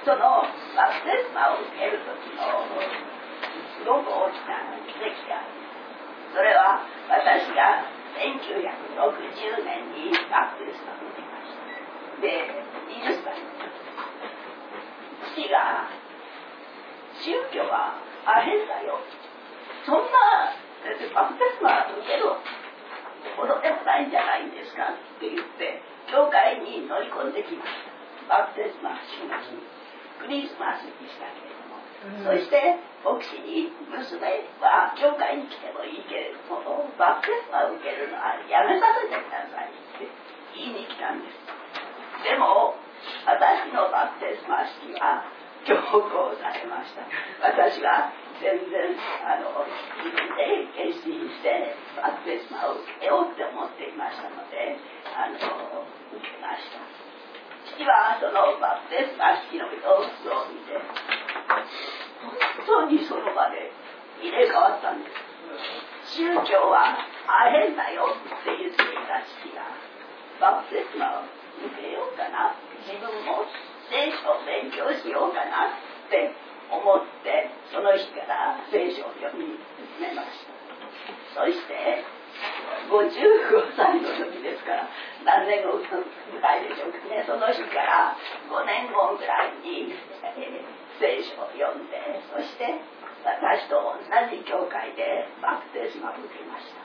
そのバプテスマを受ける時のすごく大きな奇跡がある。それは私が1960年にバプテスマを受けました。で、20歳の時、父が宗教はアヘンだよ、そんなバプテスマを受けるほどでもないんじゃないんですかって言って教会に乗り込んできました。バプテスマ主の日、クリスマスでしたけれども、そして牧師に娘は教会に来てもいいけれどもバプテスマを受けるのはやめさせてくださいって言いに来たんです。でも私のバプテスマ式は強行されました。私は全然自分で決心してバプテスマを受けようって思っていましたので受けました。父はそのバプテスマ式の様子を見て本当にその場で入れ替わったんです。宗教はアヘンだよって言っていた父がバプテスマを受けようかな、自分も聖書を勉強しようかなって思ってその日から聖書を読み始めました。そして55歳の時ですから何年後ぐらいでしょうかね、その日から5年後ぐらいに聖書を読んで、そして私と同じ教会でバプテスマを受けました。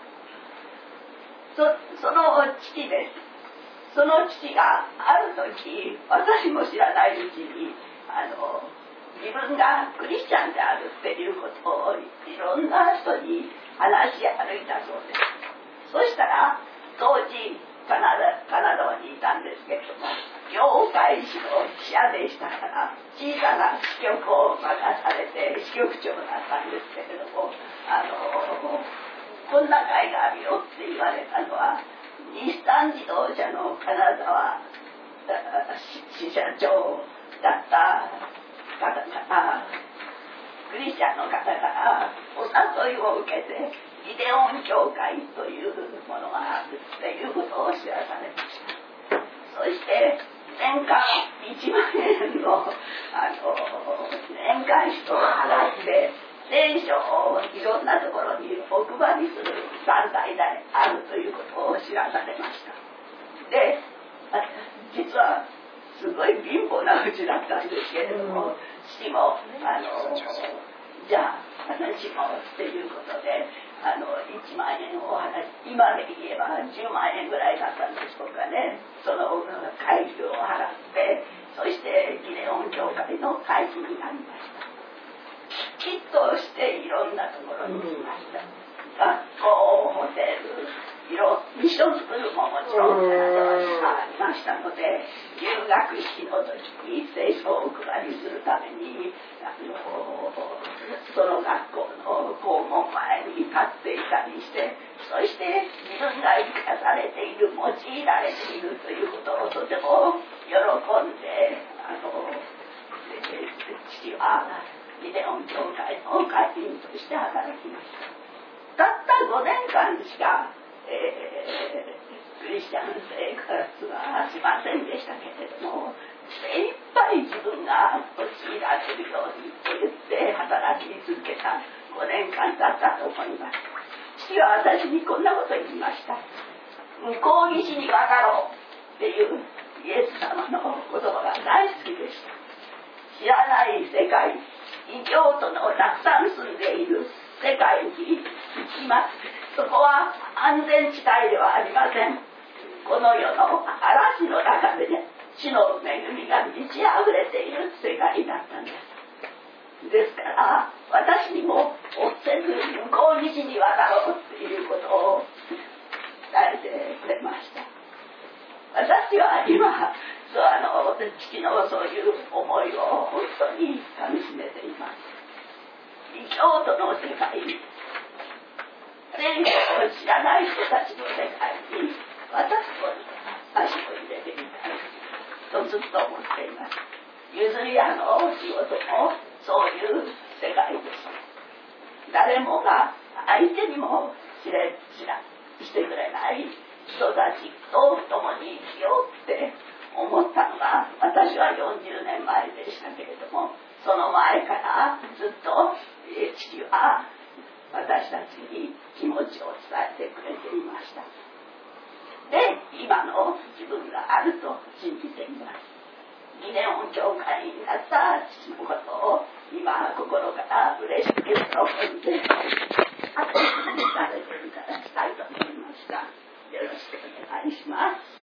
その父です。その父がある時私も知らないうちに自分がクリスチャンであるっていうことをいろんな人に話し歩いたそうです。そしたら当時カナダにいたんですけれども教会史の記者でしたから小さな支局を任されて支局長だったんですけれどもこんな会があるよって言われたのは日産自動車の金沢支社長だった方からクリスチャンの方からお誘いを受けてギデオン教会というものがあるっていうことを知らされました。そして年間1万円の年会費を払って聖書をいろんなところにお配りする団体であるということを知らされました。で、実はすごい貧乏なうちだったんですけれども、父もじゃあ私もっていうことで1万円を払い、今で言えば10万円ぐらいだったんでしょうかね、その会費を払ってそしてギデオン教会の会費になりました。きっとしていろんなところに行きました。学校、ホテル、ミッションスクールももちろんカナダにありましたので、留学式の時に聖書をお配りするためにその学校の校門前に立っていたりして、そして自分が生かされている、用いられているということをとても喜んで父はギデオン教会の会員として働きました。たった5年間しか、クリスチャン生活はしませんでしたけれども、精一杯自分が用いられるようにと言って働き続けた5年間だったと思います。父は私にこんなことを言いました。向こう岸に渡ろうっていうイエス様の言葉が大好きでした。知らない世界、異教徒のたくさん住んでいる世界に行きます。そこは安全地帯ではありません。この世の嵐の中でね、主の恵みが満ち溢れている世界だったんです。ですから私にも追ってくる向こう岸に渡ろうっていうことを伝えてくれました。私は今父のそういう思いを本当にかみしめています。異教徒の世界に、聖書を知らない人たちの世界に私も足を入れてみたいとずっと思っています。譲り屋の仕事もそういう世界です。誰もが相手にもしてくれない人たちと共に生きようって思ったのが私私は40年前でしたけれども、その前からずっと父は私たちに気持ちを伝えてくれていました。で、今の自分があると信じています。ギデオン教会になった父のことを今心から嬉しく喜んで後にされていただきたいと思いました。よろしくお願いします。